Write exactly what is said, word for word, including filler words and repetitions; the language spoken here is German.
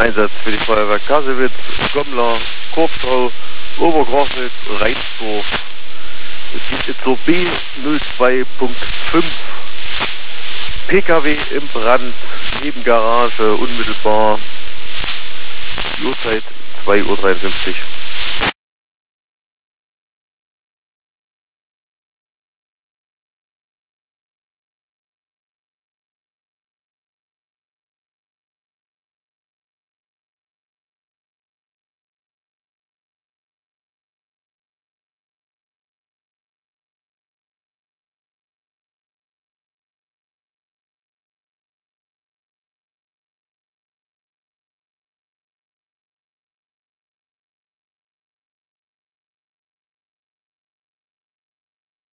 Einsatz für die Feuerwehr Kassewitz, Gommler, Korpsau, Obergrochnitz, Reinsdorf. Es gibt jetzt so B null zwei Punkt fünf. P K W im Brand, Nebengarage, unmittelbar. Die Uhrzeit zwei Uhr dreiundfünfzig.